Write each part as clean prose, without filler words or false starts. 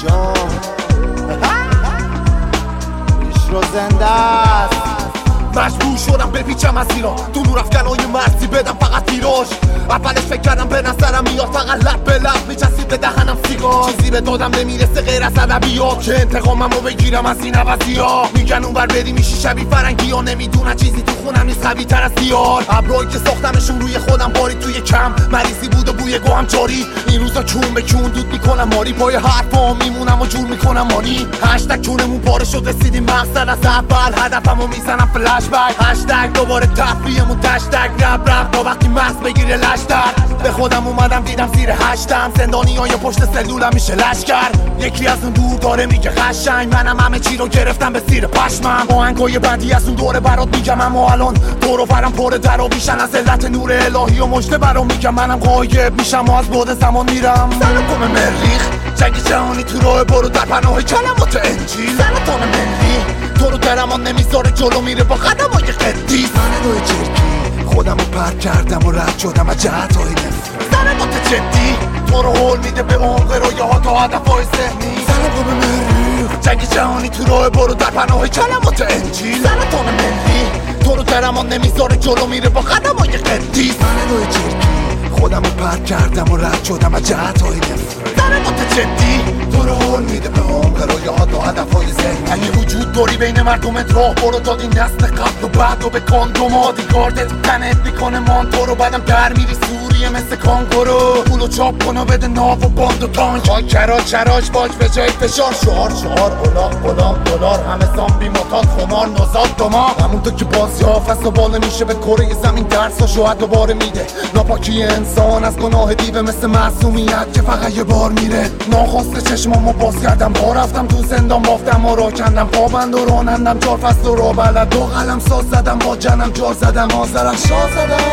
جان پیش رو زنده است. مجبور شدم بپیچم از ایران تو نور افکنای مرزی بدم فقط ویراژ. اولش فکر کردم به نظرم میاد فقط لب به لب میچسید به دهنم سیگار. چیزی به دادم نمیرسه غیر از ادبیات که انتقاممو بگیرم از این عوضی‌ها. میگن اونور بری میشی شبیه فرنگی ها، نمیدونن چیزی تو خونم نیست قوی تر از دیار. ابرایی که ساختمشون روی خودم باری توی کم مریضی بود و بوی گوهم جاری. این روزا کون به کون دود میکنم ماری پای حرفام میمونم و جور میکنم مانی. هشتگ کونمون پاره شد رسیدیم مقصد از اول هدفمو میزنم فلش بک. هشتگ دوباره تفریحمون تشتگ رب رب تا وقتی مغز بگیره لشتر. به خودم اومدم دیدم زیر هشتم زندانیای پشت سلولم میشه لشکر. یکی از اون دور داره میگه قشنگ منم همه چی رو گرفتم به زیر پشمم. آهنگای بعدی از اون دوره برات میگم اما الان دور و برم پر در و بیشن از علت نور الهی و مجده برام میگم منم غایب میشم و از بعد زمان میرم. سرکم مریخ جنگ جهانی تو راه برو در پناه کلمات انجیل. سرطان ملی تو رو درمان نمیذاره جلو میره با قدمای قدیس. من روی چرکی خودمو پر کردم و رد شدم از جهت‌های نفرت. ضربات جدی تو رو حول میده به عمق رویاها تا هدف‌های ذهنی. سرکم مریخ جنگ جهانی تو راه برو در پناه کلمات انجیل. سرطان ملی تو رو درمان نمیذاره جلو میره با قدمای قدیس. من روی چرکی خودمو پر کردم و رد شدم از جهت‌های نفرت. ضربات جدی تو رو حول میده به عمق رویاها تا هدف‌های ذهنی. اگه وجود داری بین مردمت راه برو تا این نسل قبل و بعد و به کاندوم آدیگاردت تنت میکنه مانتو رو. بعدم در میری سوریه مثل کانگورو. پولو چاپ کن و بده ناو و باند و تانک. های کراش باش به جای فشار. شعار غلام دلار همه زامبی متاد خمار نوزاد دما. همونطور که بازی ها فصل باله میشه به کره زمین درس و شاید دوباره میده. ناپاکی انسان از گناه دیوه مثل معصومیت که فقط یه بار میره. ناخواسته چشمامو باز کردم با رفتم تو زندان بافتم و را کندم پابند و رانندم 4 فصل و را بلد و قلم ساز زدم با جنم جار زدم. آزرخشا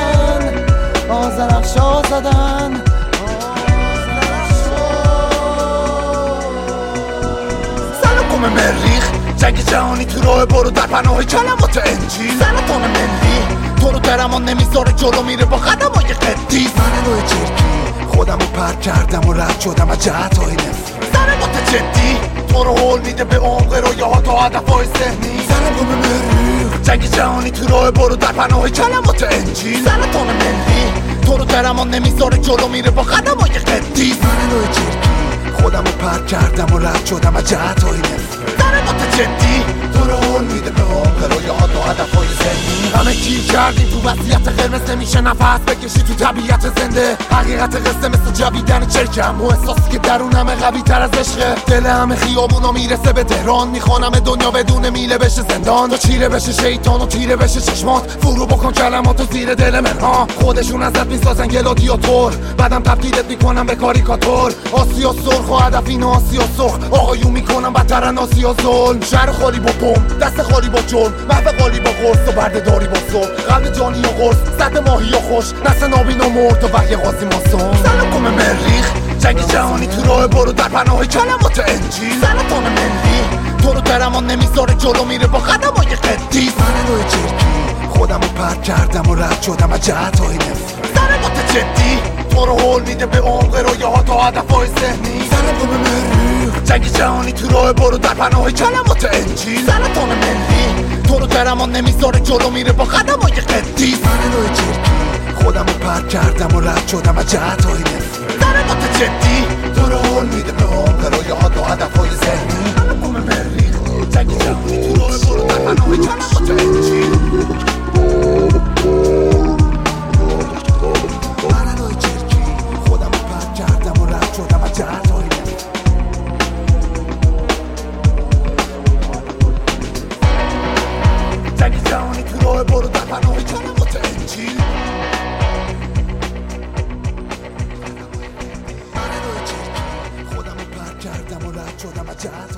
زدن سرکم مریخ جنگ جهانی تو راه برو در پناه کلمات انجیل. سرطان ملی تو رو درمان نمیذاره جلو میره با قدمای قدیس. من روی چرکی خودمو پر کردم و رد شدم از جهت‌های نفرت. ضربات جدی تو رو حول میده به عمق رویاها تا هدف‌های ذهنی. سرکم مریخ جنگ جهانی تو راه برو در پناه کلمات انجیل. سرطان ملی تو رو درمان نمیذاره جلو میره با قدمای قدیس. من روی چرکی خودمو پر کردم و رد شدم از جهت‌های نفرت. ضربات جدی تو رو حول میده به عمق رویاها تا هدف‌های ذهنی. همه گیر کردیم تو وضعیت قرمز نمیشه نفس بکشی تو طبیعت زنده. حقیقت قصه مثل جویدن چرکم و احساسی که درونمه قوی تر از عشقه. دل همه خیابونا میرسه به تهران میخوانم دنیا بدون میله بشه زندان. تو چیره بشه شیطان و تیره بشه چشمات فرو بکن کلماتو زیر دل من ها. خودشون ازت میسازن گلادیاتور بعدم تبدیلت میکنم به کاریکاتور. آسیا سرخ و هدف این آسیا سرخ آقایون میکنم بدترن آسیا ظلم. شهر خالی با بم دست خالی با جرم محو قالی با قرص و بردهداری با صبح. قلب جانی و قرص سطح ماهی و خوش نسل نابینا مرد و وحی قاضی ماسون. سرکم مریخ جنگ جهانی تو راه برو در پناه کلمات انجیل. سرطان ملی تو رو درمان نمیذاره جلو میره با قدمای قدیس. من روی چرکی خودمو پر کردم و رد شدم از جهت‌های نفرت. ضربات جدی تو رو حول میده به عمق رویاها تا هدف‌های ذهنی. سرکم مریخ جنگ جهانی تو راه برو در پناه کلمات انجیل. سرطان ملی تو رو درمان نمیذاره جلو میره با قدمای قدیس. من روی چرکی خودمو پر کردم و رد شدم از جهت‌های نفرت. ضربات جدی تو رو حول میده به عمق رویاها تا هدف‌های ذهنی. سرکم مریخ جنگ جهانی تو راه برو در پناه کلمات انجیل. من روی چرکی خودمو پر کردم و رد شدم از جهت‌های نفرت. جنگ جهانی تو راه برو در پناه کلمات انجیل. من روی چرکی خودمو پر کردم و رد شدم از جهت‌های